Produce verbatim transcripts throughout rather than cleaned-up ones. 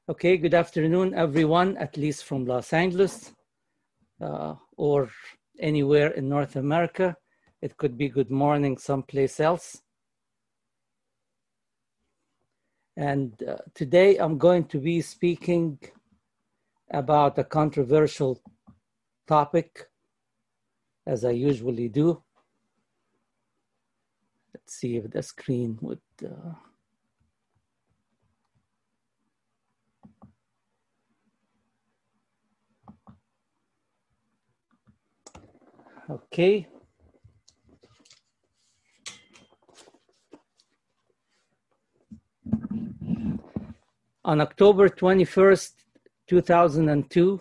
Okay, good afternoon, everyone, at least from Los Angeles uh, or anywhere in North America. It could be good morning someplace else. And uh, today I'm going to be speaking about a controversial topic, as I usually do. Let's see if the screen would... Uh... Okay. On October twenty-first, two thousand two,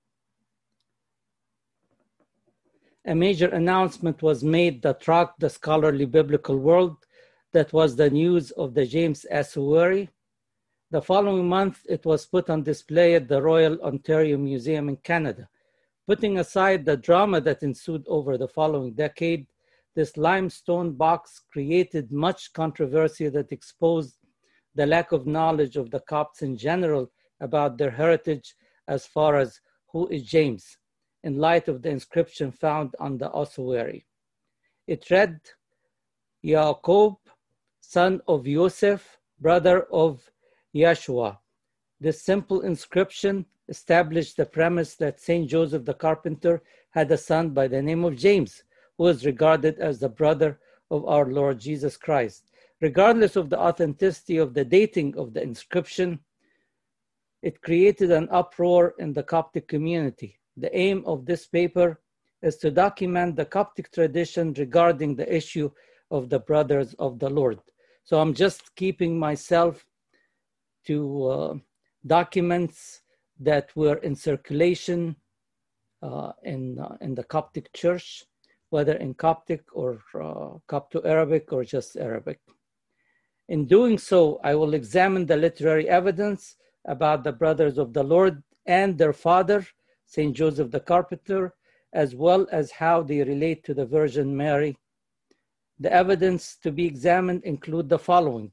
a major announcement was made that rocked the scholarly biblical world. That was the news of the James Ossuary. The following month, it was put on display at the Royal Ontario Museum in Canada. Putting aside the drama that ensued over the following decade, this limestone box created much controversy that exposed the lack of knowledge of the Copts in general about their heritage as far as who is James, in light of the inscription found on the ossuary. It read, Yaakov, son of Yosef, brother of Yeshua. This simple inscription established the premise that Saint Joseph the Carpenter had a son by the name of James, who was regarded as the brother of our Lord Jesus Christ. Regardless of the authenticity of the dating of the inscription, it created an uproar in the Coptic community. The aim of this paper is to document the Coptic tradition regarding the issue of the brothers of the Lord. So I'm just keeping myself to uh, documents that were in circulation uh, in, uh, in the Coptic church, whether in Coptic or uh, Copto-Arabic or just Arabic. In doing so, I will examine the literary evidence about the brothers of the Lord and their father, Saint Joseph the Carpenter, as well as how they relate to the Virgin Mary. The evidence to be examined include the following: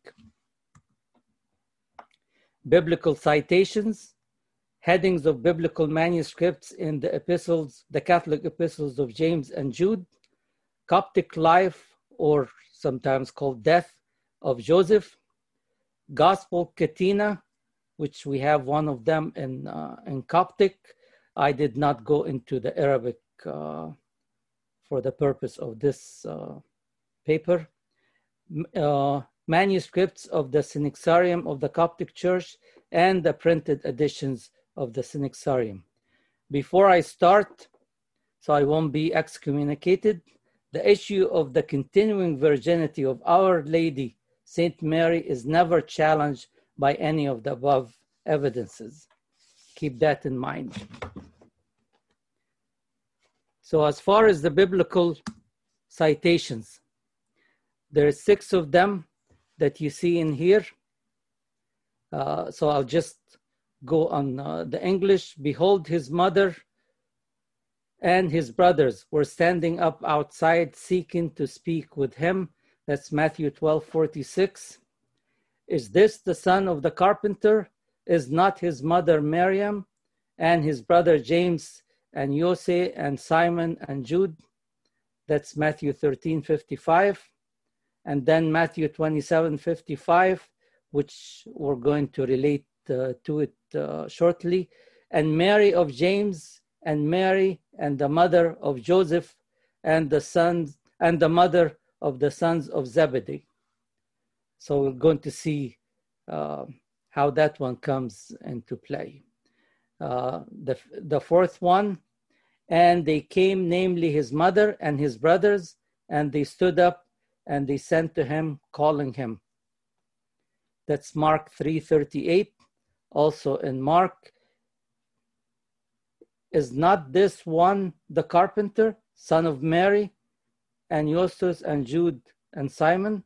biblical citations, headings of biblical manuscripts in the epistles, the Catholic epistles of James and Jude, Coptic life, or sometimes called death, of Joseph, Gospel Catena, which we have one of them in, uh, in Coptic. I did not go into the Arabic uh, for the purpose of this uh, paper. Uh, manuscripts of the Synaxarium of the Coptic Church and the printed editions of the Synaxarium. Before I start, so I won't be excommunicated, the issue of the continuing virginity of Our Lady, Saint Mary, is never challenged by any of the above evidences. Keep that in mind. So as far as the biblical citations, there are six of them that you see in here. Uh, so I'll just go on uh, the English. Behold, his mother and his brothers were standing up outside seeking to speak with him. That's Matthew twelve forty-six. Is this the son of the carpenter? Is not his mother Miriam and his brother James and Jose and Simon and Jude? That's Matthew thirteen fifty-five. And then Matthew twenty-seven fifty-five, which we're going to relate uh, to it uh, shortly. And Mary of James and Mary and the mother of Joseph and the sons and the mother of the sons of Zebedee. So we're going to see uh, how that one comes into play. Uh, the, the fourth one, and they came, namely his mother and his brothers, and they stood up and they sent to him, calling him. That's Mark three thirty-eight. Also in Mark, is not this one the carpenter, son of Mary, and Justus and Jude and Simon?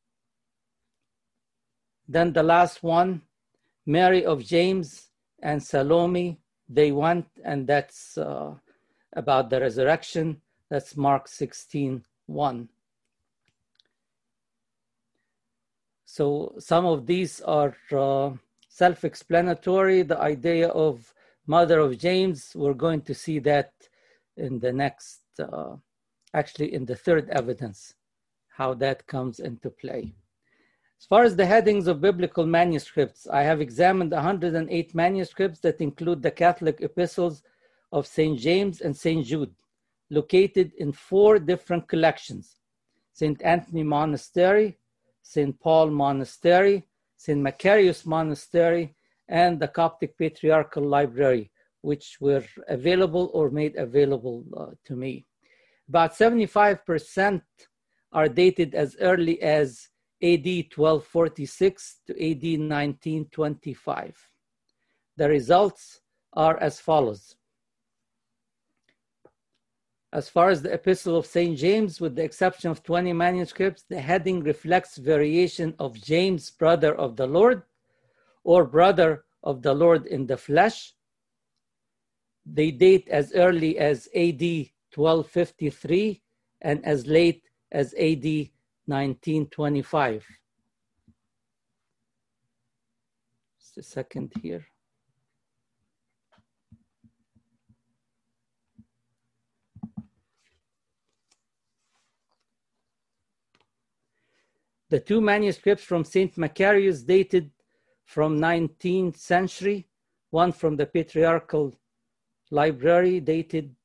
Then the last one, Mary of James and Salome, they went, and that's uh, about the resurrection. That's Mark sixteen one. So some of these are uh, self-explanatory. The idea of mother of James, we're going to see that in the next, uh, actually in the third evidence, how that comes into play. As far as the headings of biblical manuscripts, I have examined one hundred eight manuscripts that include the Catholic epistles of Saint James and Saint Jude, located in four different collections: Saint Anthony Monastery, Saint Paul Monastery, Saint Macarius Monastery, and the Coptic Patriarchal Library, which were available or made available uh, to me. About seventy-five percent are dated as early as A D twelve forty-six to A D nineteen twenty-five. The results are as follows. As far as the Epistle of Saint James, with the exception of twenty manuscripts, the heading reflects variation of James, brother of the Lord, or brother of the Lord in the flesh. They date as early as A D twelve fifty-three and as late as A D nineteen twenty-five. Just a second here. The two manuscripts from Saint Macarius dated from nineteenth century, one from the Patriarchal Library dated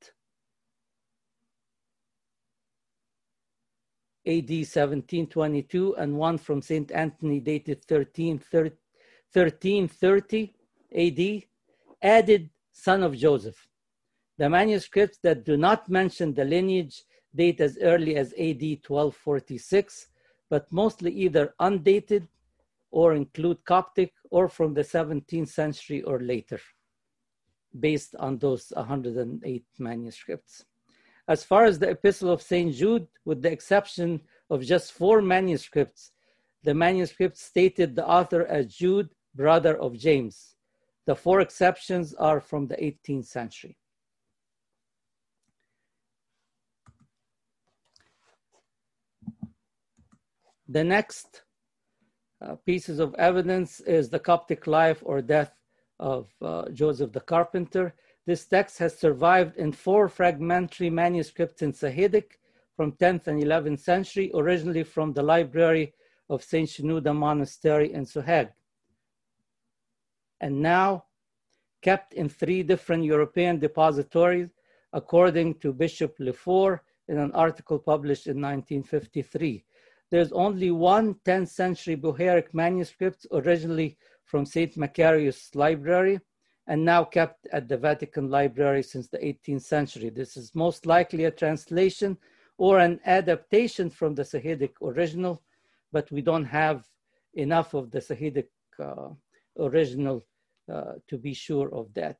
A D seventeen twenty-two, and one from Saint Anthony dated thirteen thirty A D, added son of Joseph. The manuscripts that do not mention the lineage date as early as A D twelve forty-six, but mostly either undated or include Coptic or from the seventeenth century or later, based on those one hundred eight manuscripts. As far as the Epistle of Saint Jude, with the exception of just four manuscripts, the manuscripts stated the author as Jude, brother of James. The four exceptions are from the eighteenth century. The next uh, pieces of evidence is the Coptic life or death of uh, Joseph the Carpenter. This text has survived in four fragmentary manuscripts in Sahidic from tenth and eleventh century, originally from the library of Saint Shenouda Monastery in Sohag, and now kept in three different European depositories, according to Bishop Lefort in an article published in nineteen fifty-three. There's only one tenth century Bohairic manuscript, originally from Saint Macarius Library, and now kept at the Vatican Library since the eighteenth century. This is most likely a translation or an adaptation from the Sahidic original, but we don't have enough of the Sahidic uh, original uh, to be sure of that.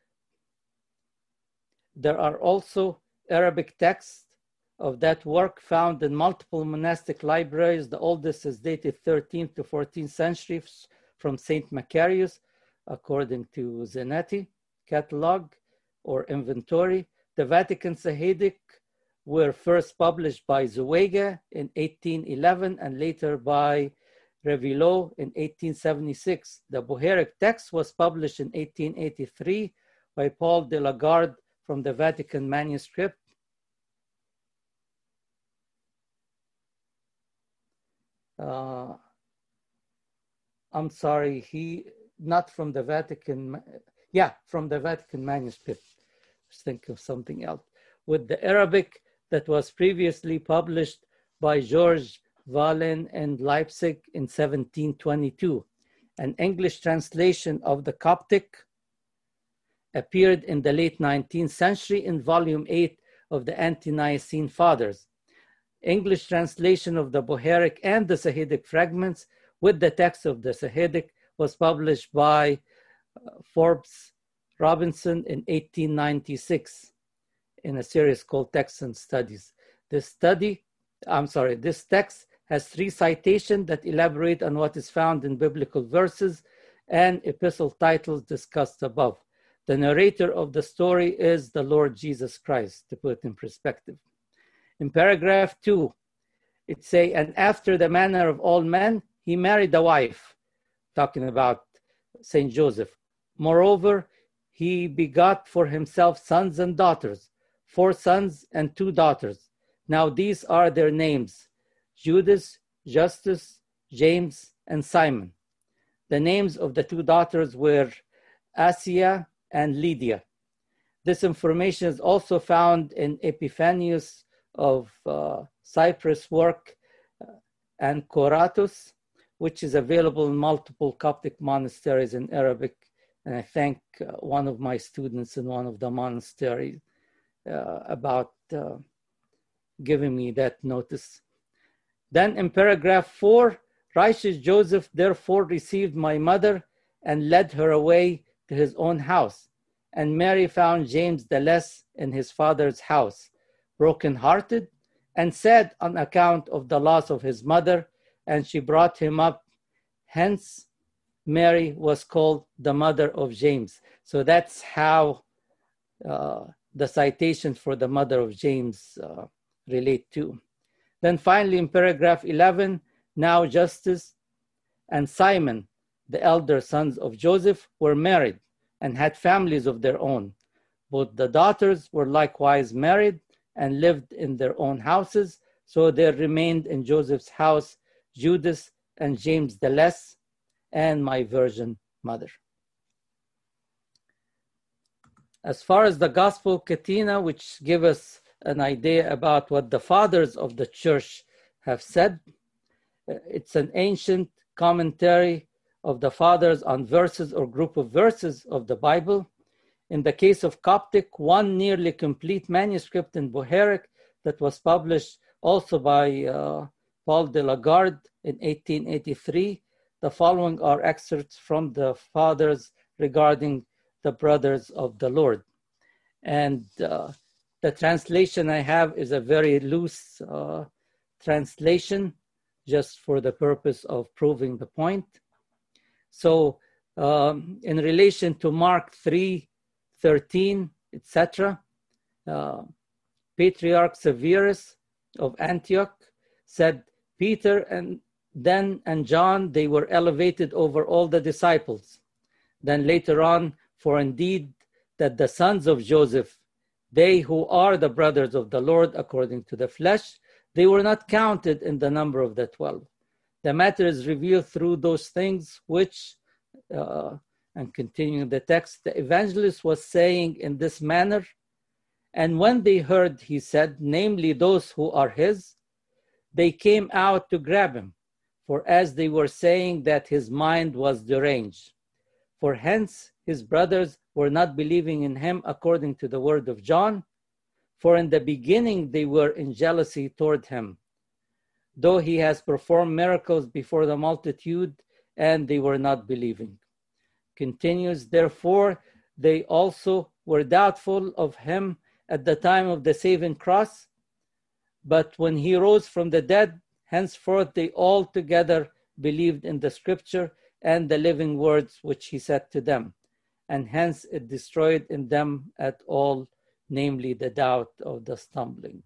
There are also Arabic texts of that work found in multiple monastic libraries. The oldest is dated thirteenth to fourteenth centuries from Saint Macarius, according to Zanetti catalog or inventory. The Vatican Sahidic were first published by Zuwayga in eighteen eleven and later by Revilot in eighteen seventy-six. The Bohairic text was published in eighteen eighty-three by Paul de la Garde from the Vatican manuscript. Uh, I'm sorry, he, not from the Vatican, yeah, from the Vatican manuscript. Just think of something else. With the Arabic that was previously published by George Valen in Leipzig in seventeen twenty-two. An English translation of the Coptic appeared in the late nineteenth century in volume eight of the Ante-Nicene Fathers. English translation of the Bohairic and the Sahidic fragments with the text of the Sahidic was published by uh, Forbes Robinson in eighteen ninety-six in a series called Texts and Studies. This study, I'm sorry, this text has three citations that elaborate on what is found in biblical verses and epistle titles discussed above. The narrator of the story is the Lord Jesus Christ, to put it in perspective. In paragraph two, it say, and after the manner of all men, he married a wife, talking about Saint Joseph. Moreover, he begot for himself sons and daughters, four sons and two daughters. Now these are their names: Judas, Justus, James, and Simon. The names of the two daughters were Asia and Lydia. This information is also found in Epiphanius of uh, Cyprus' work, uh, and Koratus, which is available in multiple Coptic monasteries in Arabic. And I thank uh, one of my students in one of the monasteries uh, about uh, giving me that notice. Then in paragraph four, righteous Joseph therefore received my mother and led her away to his own house. And Mary found James the less in his father's house, broken-hearted, and sad on account of the loss of his mother, and she brought him up. Hence, Mary was called the mother of James. So that's how uh, the citations for the mother of James uh, relate to. Then finally in paragraph eleven, now Justus and Simon, the elder sons of Joseph, were married and had families of their own. Both the daughters were likewise married and lived in their own houses. So there remained in Joseph's house Judas and James the less, and my virgin mother. As far as the Gospel Catena, which give us an idea about what the fathers of the church have said, it's an ancient commentary of the fathers on verses or group of verses of the Bible. In the case of Coptic, one nearly complete manuscript in Bohairic that was published also by uh, Paul de la Garde in eighteen eighty-three. The following are excerpts from the fathers regarding the brothers of the Lord. And uh, the translation I have is a very loose uh, translation, just for the purpose of proving the point. So um, in relation to Mark three thirteen, et cetera, uh, Patriarch Severus of Antioch said, Peter and then and John, they were elevated over all the disciples. Then later on, for indeed that the sons of Joseph, they who are the brothers of the Lord according to the flesh, they were not counted in the number of the twelve. The matter is revealed through those things which, uh, and continuing the text, the evangelist was saying in this manner, and when they heard, he said, namely those who are his, they came out to grab him, for as they were saying that his mind was deranged. For hence his brothers were not believing in him according to the word of John, for in the beginning they were in jealousy toward him, though he has performed miracles before the multitude, and they were not believing. Continues, therefore, they also were doubtful of him at the time of the saving cross, but when he rose from the dead, henceforth they all together believed in the scripture and the living words which he said to them, and hence it destroyed in them at all, namely the doubt of the stumbling.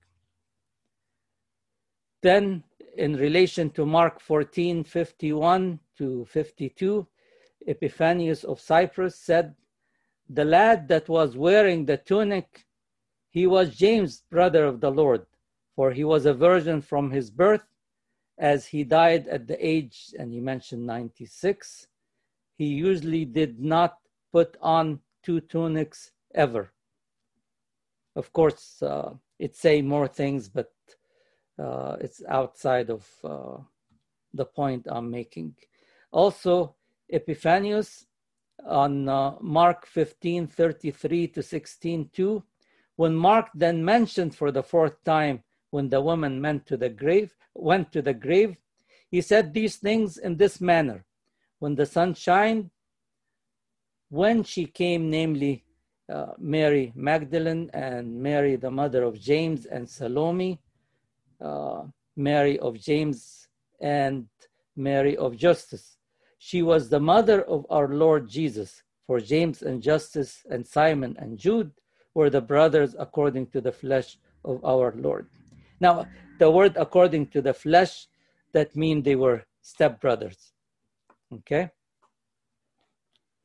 Then, in relation to Mark fourteen fifty-one to fifty-two, Epiphanius of Cyprus said, the lad that was wearing the tunic, he was James, brother of the Lord, for he was a virgin from his birth, as he died at the age, and he mentioned ninety-six. He usually did not put on two tunics ever. Of course, uh, it say more things, but uh, it's outside of uh, the point I'm making. Also, Epiphanius on uh, Mark fifteen thirty-three to sixteen two, when Mark then mentioned for the fourth time when the woman went to the grave, went to the grave, he said these things in this manner: when the sun shined, when she came, namely uh, Mary Magdalene and Mary the mother of James and Salome, uh, Mary of James and Mary of Justus. She was the mother of our Lord Jesus, for James and Justus and Simon and Jude were the brothers according to the flesh of our Lord. Now, the word according to the flesh, that means they were stepbrothers. Okay?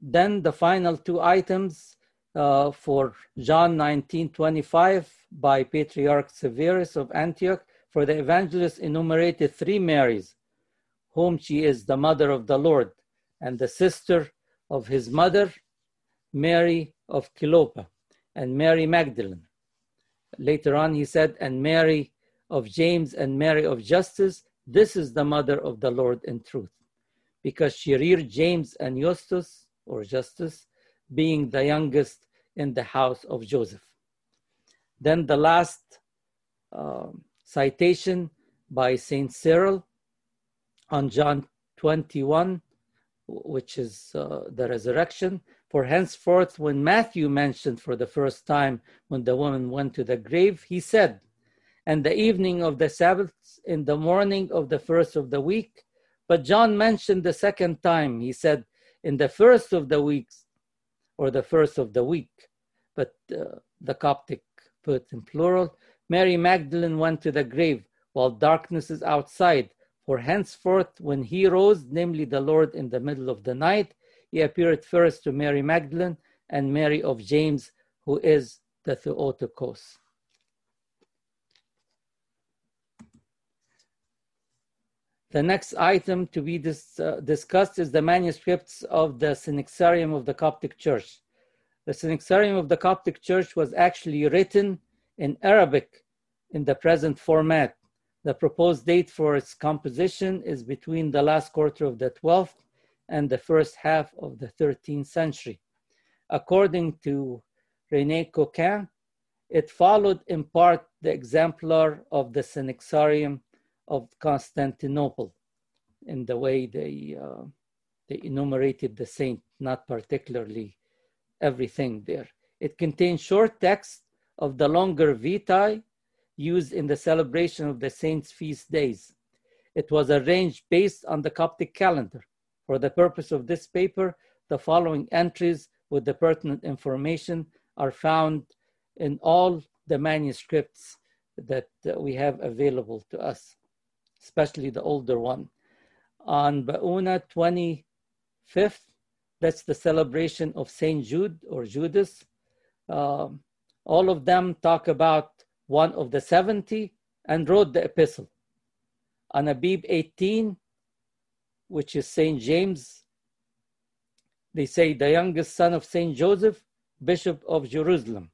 then the final two items uh, for John nineteen twenty-five by Patriarch Severus of Antioch. For the evangelist enumerated three Marys, whom she is the mother of the Lord, and the sister of his mother, Mary of Cleopa, and Mary Magdalene. Later on he said, and Mary of James and Mary of Justus, this is the mother of the Lord in truth, because she reared James and Justus, or Justus, being the youngest in the house of Joseph. Then the last uh, citation by Saint Cyril on John twenty-one, which is uh, the resurrection. For henceforth, when Matthew mentioned for the first time when the woman went to the grave, he said, and the evening of the Sabbath, in the morning of the first of the week. But John mentioned the second time, he said, in the first of the weeks, or the first of the week. But uh, the Coptic put in plural. Mary Magdalene went to the grave while darkness is outside. For henceforth, when he rose, namely the Lord in the middle of the night, he appeared first to Mary Magdalene and Mary of James, who is the Theotokos. The next item to be dis, uh, discussed is the manuscripts of the Synaxarium of the Coptic Church. The Synaxarium of the Coptic Church was actually written in Arabic in the present format. The proposed date for its composition is between the last quarter of the twelfth and the first half of the thirteenth century. According to René Coquin, it followed in part the exemplar of the Synaxarium of Constantinople in the way they, uh, they enumerated the saint, not particularly everything there. It contains short text of the longer vitae used in the celebration of the saints' feast days. It was arranged based on the Coptic calendar. For the purpose of this paper, the following entries with the pertinent information are found in all the manuscripts that uh, we have available to us, especially the older one. On Bauna twenty-fifth, that's the celebration of Saint Jude or Judas. Uh, all of them talk about one of the seventy and wrote the epistle. On Abib eighteen, which is Saint James, they say the youngest son of Saint Joseph, Bishop of Jerusalem.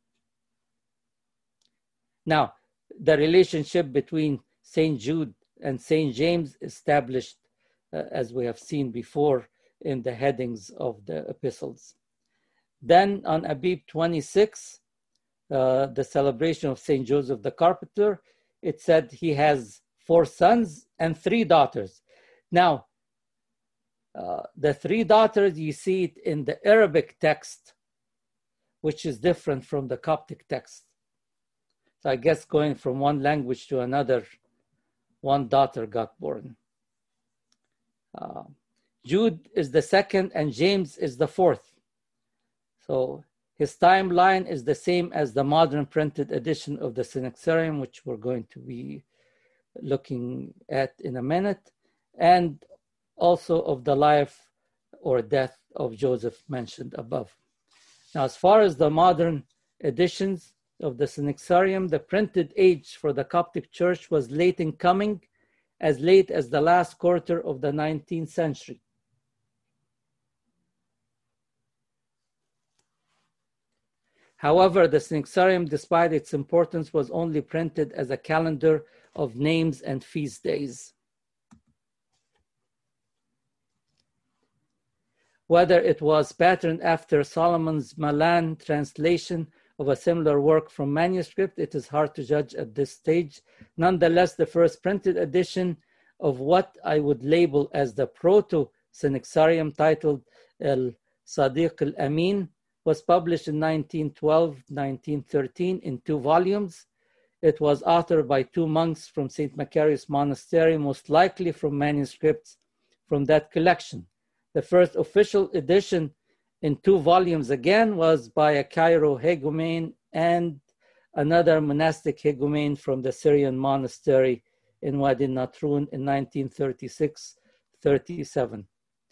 Now, the relationship between Saint Jude and Saint James established, uh, as we have seen before, in the headings of the epistles. Then on Abib twenty-six, uh, the celebration of Saint Joseph the Carpenter, it said he has four sons and three daughters. Now, uh, the three daughters, you see it in the Arabic text, which is different from the Coptic text. So I guess going from one language to another, one daughter got born. Uh, Jude is the second and James is the fourth. So his timeline is the same as the modern printed edition of the Synaxarium, which we're going to be looking at in a minute, and also of the life or death of Joseph mentioned above. Now, as far as the modern editions of the Synaxarium, the printed age for the Coptic Church was late in coming, as late as the last quarter of the nineteenth century. However, the Synaxarium, despite its importance, was only printed as a calendar of names and feast days. Whether it was patterned after Solomon's Milan translation of a similar work from manuscript, it is hard to judge at this stage. Nonetheless, the first printed edition of what I would label as the Proto-Synaxarium, titled El Sadiq al-Amin, was published in nineteen twelve to nineteen thirteen in two volumes. It was authored by two monks from Saint Macarius Monastery, most likely from manuscripts from that collection. The first official edition in two volumes again was by a Cairo hegumen and another monastic hegumen from the Syrian monastery in Wadi Natrun in nineteen thirty-six thirty-seven.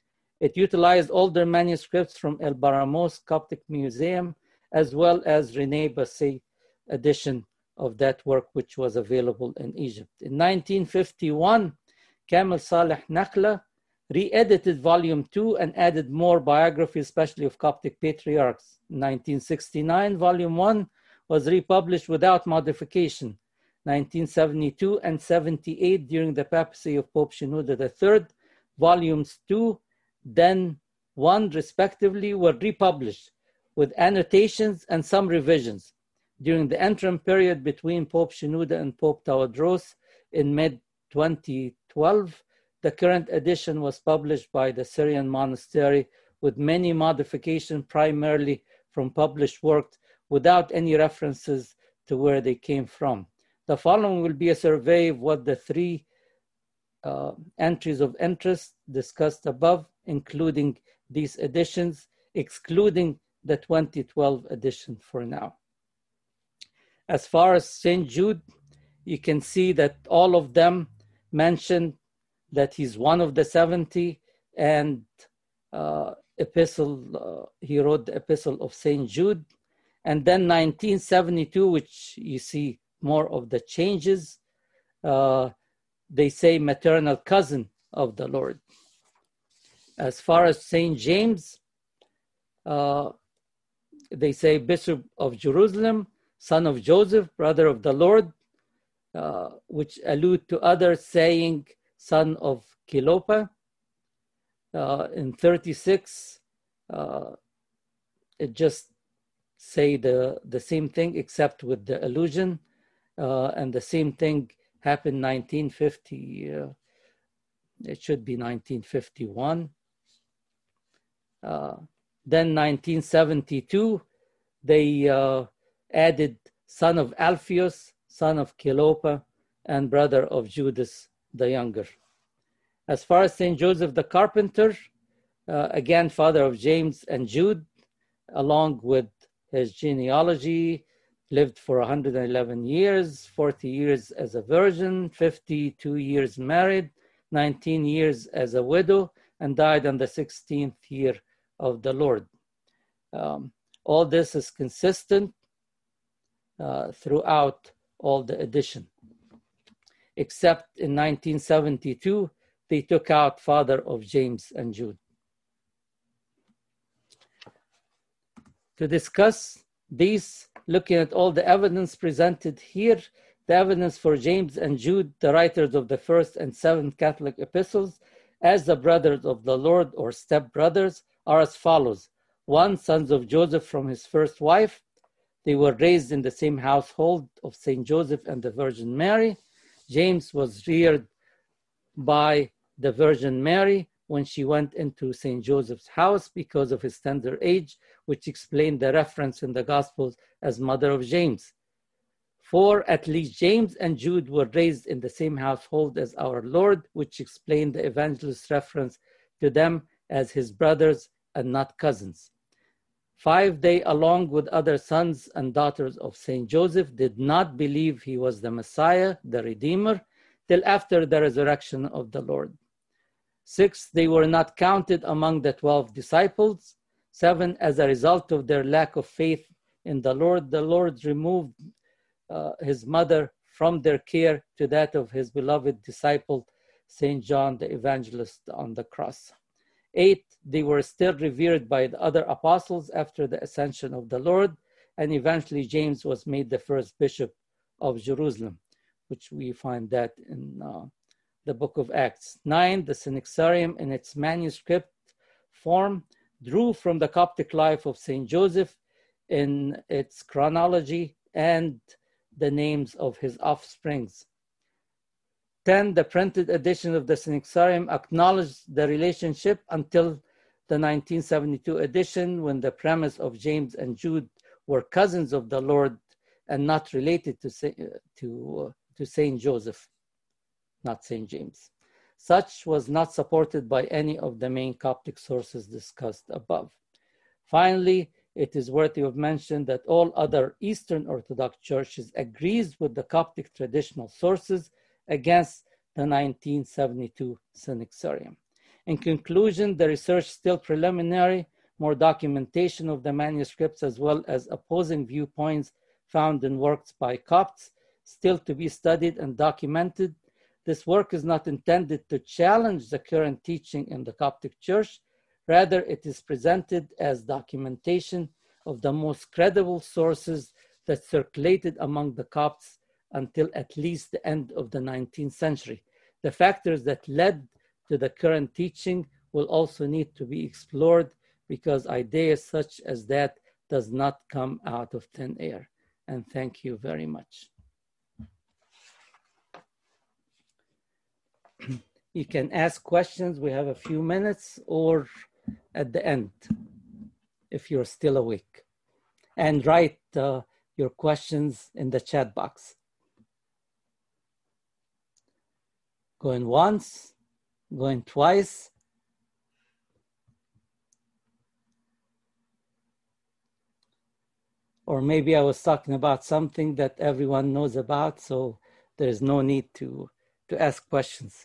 It utilized older manuscripts from El Baramos Coptic Museum, as well as René Basset edition of that work, which was available in Egypt. In nineteen fifty-one, Kamil Saleh Nakhla re-edited volume two and added more biographies, especially of Coptic patriarchs. In nineteen sixty-nine, volume one was republished without modification. nineteen seventy-two and seventy-eight, during the papacy of Pope Shenouda the third, volumes two, then one respectively, were republished with annotations and some revisions. During the interim period between Pope Shenouda and Pope Tawadros in mid twenty twelve, the current edition was published by the Syrian monastery with many modifications, primarily from published works, without any references to where they came from. The following will be a survey of what the three uh, entries of interest discussed above, including these editions, excluding the twenty twelve edition for now. As far as Saint Jude, you can see that all of them mention that he's one of the seventy, and uh, epistle, uh, he wrote the epistle of Saint Jude. And then nineteen seventy-two, which you see more of the changes, uh, they say maternal cousin of the Lord. As far as Saint James, uh, they say Bishop of Jerusalem, son of Joseph, brother of the Lord, uh, which allude to others saying son of Kilopa. Uh, in thirty-six, uh, it just say the, the same thing except with the allusion, uh, and the same thing happened nineteen fifty, uh, it should be nineteen fifty-one. Uh, then nineteen seventy-two, they uh, added son of Alpheus, son of Kilopa, and brother of Judas the Younger. As far as Saint Joseph the Carpenter, uh, again, father of James and Jude, along with his genealogy, lived for one hundred eleven years, forty years as a virgin, fifty-two years married, nineteen years as a widow, and died on the sixteenth year of the Lord. Um, all this is consistent uh, throughout all the edition, except in nineteen seventy-two, they took out father of James and Jude. To discuss these, looking at all the evidence presented here, the evidence for James and Jude, the writers of the first and seventh Catholic epistles, as the brothers of the Lord or stepbrothers, are as follows. One, sons of Joseph from his first wife. They were raised in the same household of Saint Joseph and the Virgin Mary. James was reared by the Virgin Mary when she went into Saint Joseph's house because of his tender age, which explained the reference in the Gospels as mother of James. Four, at least James and Jude were raised in the same household as our Lord, which explained the evangelist's reference to them as his brothers and not cousins. Five, they, along with other sons and daughters of Saint Joseph, did not believe he was the Messiah, the Redeemer, till after the resurrection of the Lord. Six, they were not counted among the twelve disciples. Seven, as a result of their lack of faith in the Lord, the Lord removed uh, his mother from their care to that of his beloved disciple, Saint John the Evangelist, on the cross. Eight, they were still revered by the other apostles after the ascension of the Lord, and eventually James was made the first bishop of Jerusalem, which we find that in uh, the book of Acts. Nine, the Synaxarium in its manuscript form drew from the Coptic life of Saint Joseph in its chronology and the names of his offsprings. Ten, the printed edition of the Synaxarium acknowledged the relationship until the nineteen seventy-two edition, when the premise of James and Jude were cousins of the Lord and not related to, to, uh, to Saint Joseph, not Saint James. Such was not supported by any of the main Coptic sources discussed above. Finally, it is worthy of mention that all other Eastern Orthodox churches agrees with the Coptic traditional sources against the nineteen seventy-two Synaxarium. In conclusion, the research is still preliminary. More documentation of the manuscripts as well as opposing viewpoints found in works by Copts still to be studied and documented. This work is not intended to challenge the current teaching in the Coptic Church. Rather, it is presented as documentation of the most credible sources that circulated among the Copts until at least the end of the nineteenth century. The factors that led to the current teaching will also need to be explored, because ideas such as that does not come out of thin air. And thank you very much. You can ask questions. We have a few minutes, or at the end, if you're still awake. And write uh, your questions in the chat box. Going once, going twice. Or maybe I was talking about something that everyone knows about, so there is no need to, to ask questions.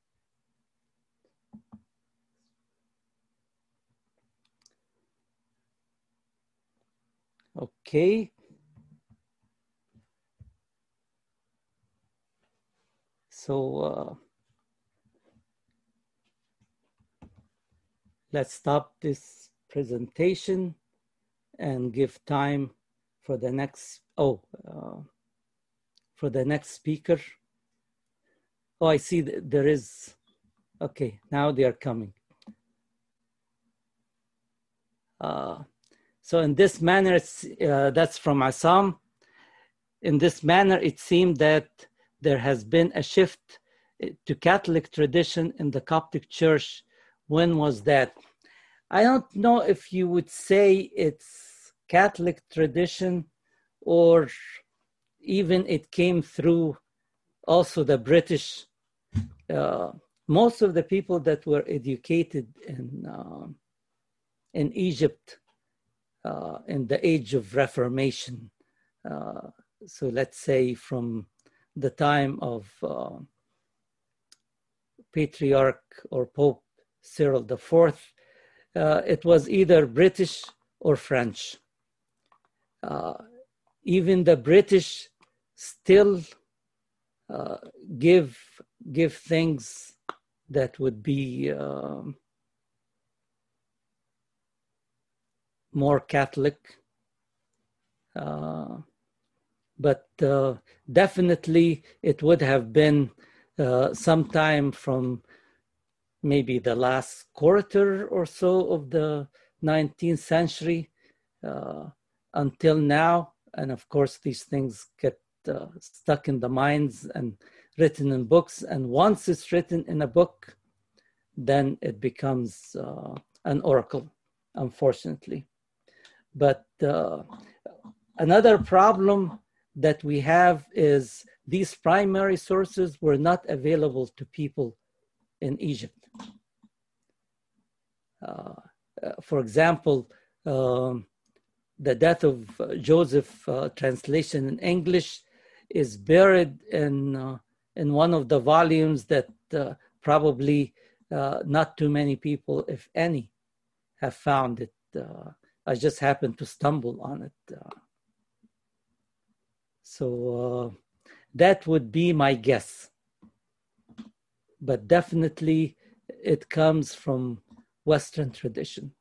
Okay. So uh, let's stop this presentation and give time for the next, oh, uh, for the next speaker. Oh, I see that there is, okay, now they are coming. Uh, so in this manner, it's, uh, that's from Assam. In this manner, it seemed that there has been a shift to Catholic tradition in the Coptic Church. When was that? I don't know if you would say it's Catholic tradition, or even it came through also the British. Uh, most of the people that were educated in, uh, in Egypt uh, in the age of Reformation, uh, so let's say from the time of uh, Patriarch or Pope Cyril the Fourth, uh, it was either British or French. Uh, even the British still uh, give give things that would be uh, more Catholic, uh, but uh, definitely it would have been uh, sometime from maybe the last quarter or so of the nineteenth century uh, until now. And of course, these things get uh, stuck in the minds and written in books. And once it's written in a book, then it becomes uh, an oracle, unfortunately. But uh, another problem that we have is these primary sources were not available to people in Egypt. Uh, for example, um, the Death of Joseph uh, translation in English is buried in, uh, in one of the volumes that uh, probably uh, not too many people, if any, have found it. Uh, I just happened to stumble on it. Uh, so uh, that would be my guess. But definitely it comes from Western tradition.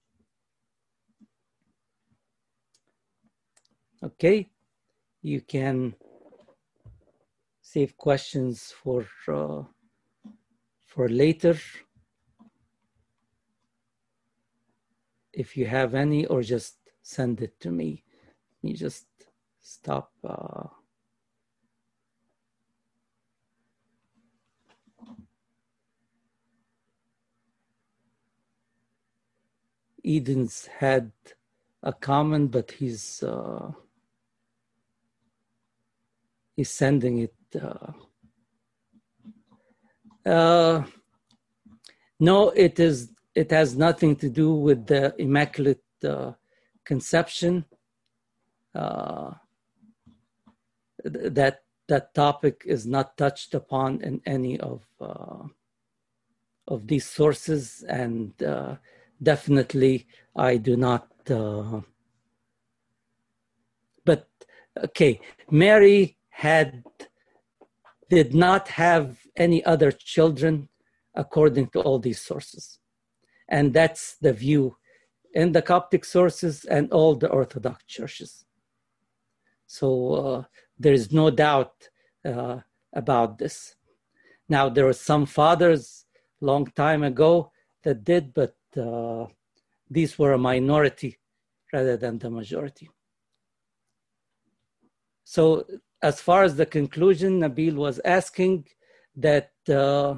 Okay, you can save questions for uh, for later if you have any, or just send it to me. Let me just stop. Uh, Eden's had a comment, but he's uh, he's sending it. Uh, uh, no, it is. It has nothing to do with the Immaculate uh, Conception. Uh, that that topic is not touched upon in any of uh, of these sources, and uh, definitely I do not, uh, but okay, Mary had, did not have any other children according to all these sources. And that's the view in the Coptic sources and all the Orthodox churches. So uh, there is no doubt uh, about this. Now, there were some fathers long time ago that did, but uh, these were a minority rather than the majority. So as far as the conclusion, Nabil was asking that uh,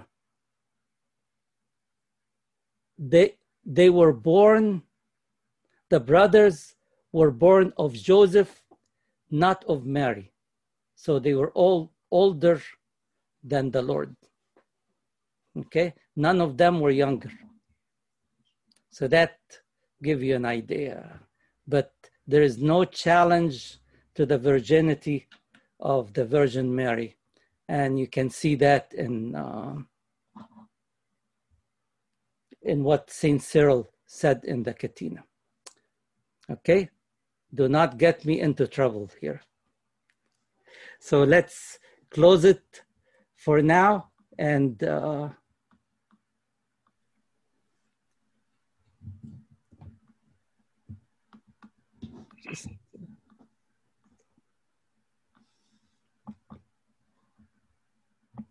they, they were born, the brothers were born of Joseph, not of Mary. So they were all older than the Lord. Okay, none of them were younger. So that gives you an idea. But there is no challenge to the virginity of the Virgin Mary. And you can see that in, uh, in what Saint Cyril said in the Catena. Okay, do not get me into trouble here. So let's close it for now, and uh, just